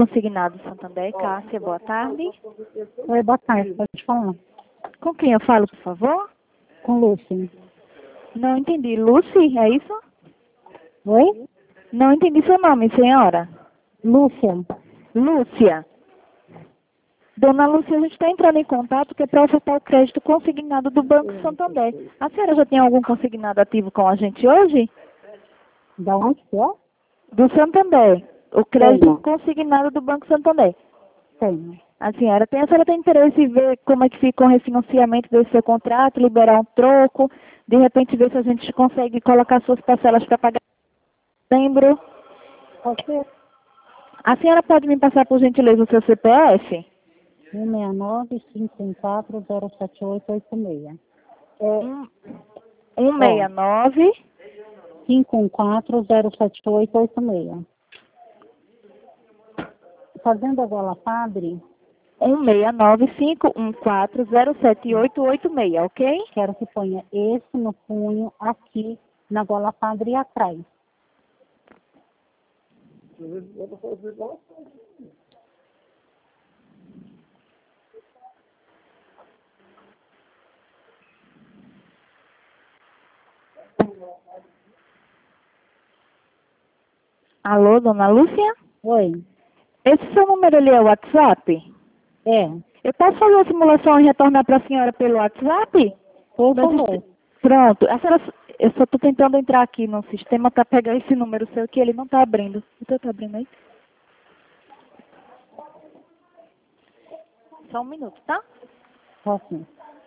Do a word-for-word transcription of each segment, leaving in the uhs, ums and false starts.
Consignado Santander, Cássia, boa tarde. Oi, boa tarde, pode falar. Com quem eu falo, por favor? Com Lúcia. Não entendi. Lucy, é isso? Oi? Não entendi seu nome, senhora. Lúcia. Lúcia. Dona Lúcia, a gente está entrando em contato que é para ofertar o crédito consignado do Banco Santander. A senhora já tem algum consignado ativo com a gente hoje? Da onde que é? Do Santander. O crédito Tenho. consignado do Banco Santander. Tenho. A senhora tem, a senhora tem interesse em ver como é que fica o refinanciamento do seu contrato, liberar um troco, de repente ver se a gente consegue colocar suas parcelas para pagar em setembro. Pode ser? A senhora pode me passar, por gentileza, o seu C P F? um seis nove, cinco um quatro, zero sete oito oito seis. É, Um, um seis nove. cinco um quatro, zero sete oito oito seis. Fazenda Gola Padre, um seis nove, cinco um quatro, zero sete oito oito seis, ok? quero que ponha esse no punho aqui na Gola Padre e atrás. Alô, dona Lúcia? Oi? Esse seu número ali é o WhatsApp? É, Eu posso fazer a simulação e retornar para a senhora pelo WhatsApp? por Nós favor. est- Pronto. A senhora, eu só estou tentando entrar aqui no sistema para pegar esse número seu que ele não está abrindo. O teu está abrindo aí? Só um minuto, tá? Assim.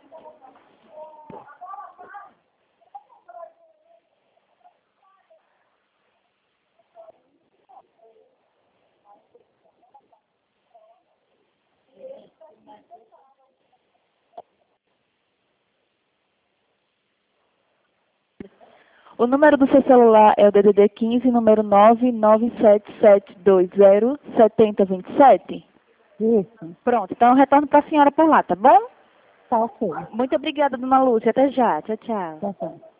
O número do seu celular é o D D D quinze, número nove nove sete sete dois zero sete zero dois sete? Isso. Pronto, então eu retorno para a senhora por lá, tá bom? Tá ok. Muito obrigada, dona Lúcia. Até já. Tchau, tchau. Tá certo.